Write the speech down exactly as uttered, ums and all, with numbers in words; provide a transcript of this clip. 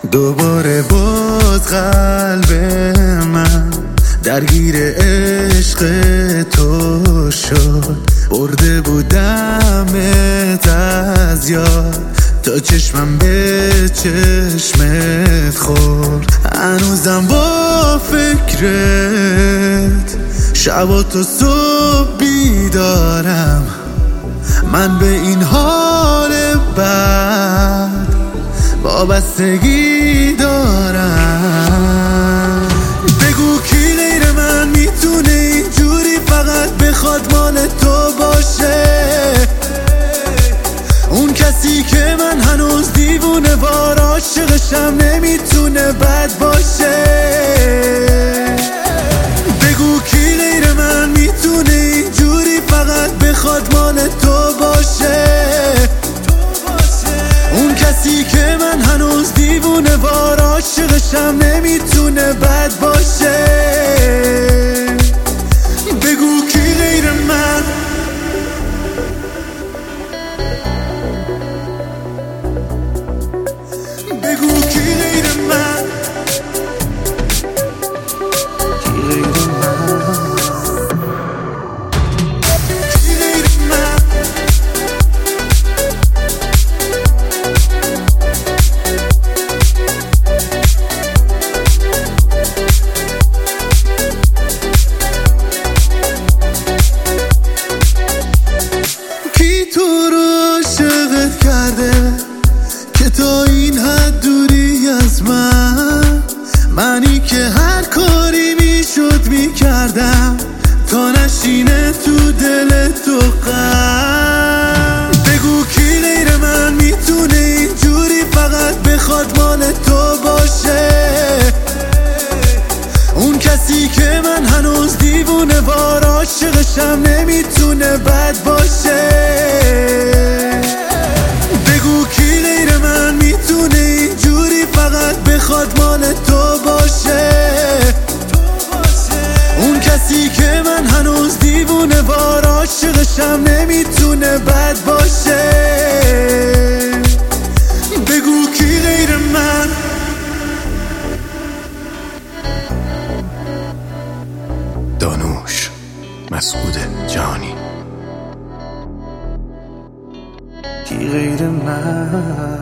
دوباره باز قلب من درگیر عشق تو شد، برده بودمت از یاد تا چشمم به چشمت خورد. هنوزم با فکرت شب و تا صبح بیدارم، من به این حال بد وابستگی دارم. بگو کی غیر من میتونه اینجوری فقط بخواد مال تو باشه، اون کسی که من هنوز دیوونه وار عاشقشم نمیتونه بد باشه. بگو کی غیر من میتونه اینجوری فقط بخواد مال تو باشه، اون کسی که من هنوز دیوونه وار عاشقشم نمیتونه بد باشه. بگو کی غیر من، بگو کی غیر من، کی غیر من، کی تو رو عاشقت کرده که تا این حد دوری از من، منی که هر کاری میشد میکردم تا نشینه تو دل تو غم. بگو کی غیر من میتونه اینجوری فقط بخواد مال تو باشه، اون کسی که من هنوز دیوونه وار عاشقشم نمیتونه بد باشه. بگو کی غیر من میتونه اینجوری فقط بخواد مال تو باشه، اون کسی که من هنوز دیوونه وار عاشقشم نمیتونه بد باشه. بگو کی غیر من، دانوش مسعود جهانی. کی غیر من.